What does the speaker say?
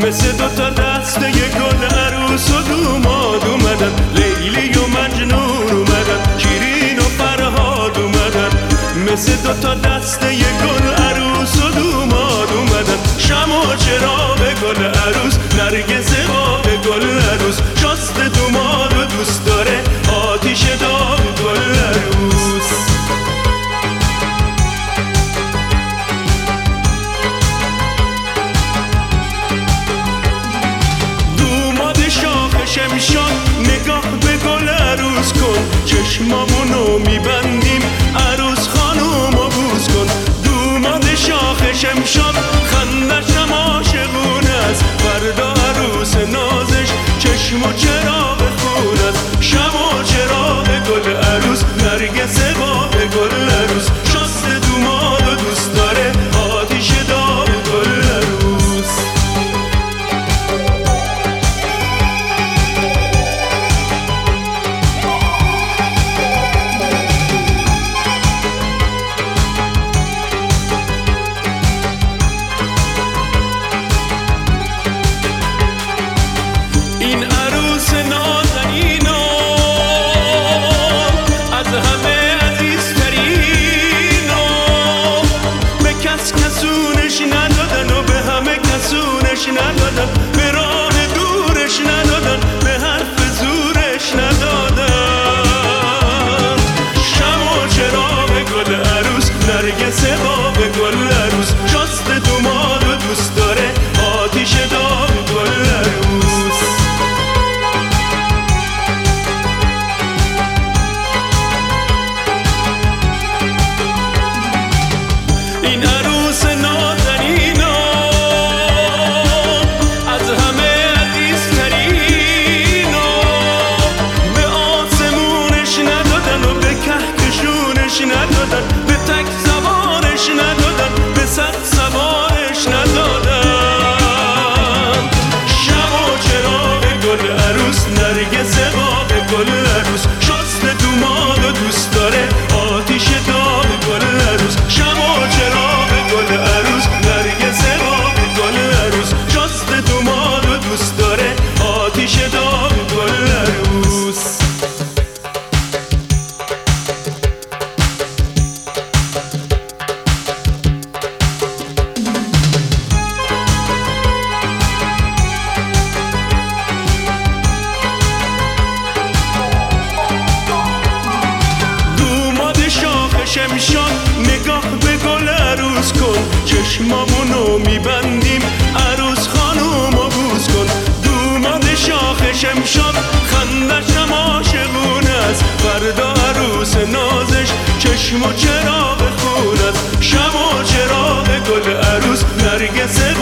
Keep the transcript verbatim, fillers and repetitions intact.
مثل دوتا دسته ی گل عروس و دوماد اومدن، لیلی و مجنون اومدن، شیرین و فرهاد اومدن. مثل دوتا دسته ی گل عروس و دوماد اومدن، شمع و چراغ گل عروس، نرگس باب گل عروس، شست دوماد و دوست داره آتیش داغ گل عروس. شمشاد نگاه به گل عروس کن، چشمامونو میبندیم عروس خانومو بوس کن. دوماد شاخ شمشاد خندشم عاشقونه است، فردا عروس نازش چشم و چراغ خون است. شمع و چراغ گل عروس، نرگس باب گل عروس، شست دوماد و دوست داره آتیش داغ گل عروس. ندادن به راه دورش، ندادن به حرف زورش، ندادن. شمع و چراغ گل عروس، نرگس باب گل عروس، شست دوماد و دوست داره آتیش داغ گل عروس. این عروس نازنینا ندادن، به تک سوارش ندادن، به صد سوارش ندادن. شمع و چراغ گل عروس، نرگس باب گل عروس، شست دوماد و دوست داره آتیش داغ گل عروس. شمع و چراغ گل عروس، نرگس باب گل عروس، شست دوماد و دوست داره آتیش داغ گل عروس. شمشاد نگاه به گل عروس کن، چشمامونو میبندیم عروس خانومو بوس کن. دوماد شاخ شمشاد خندشم عاشقونه است، فردا عروس نازش چشم و چراغ خون است. شمع و چراغ گل عروس، نرگس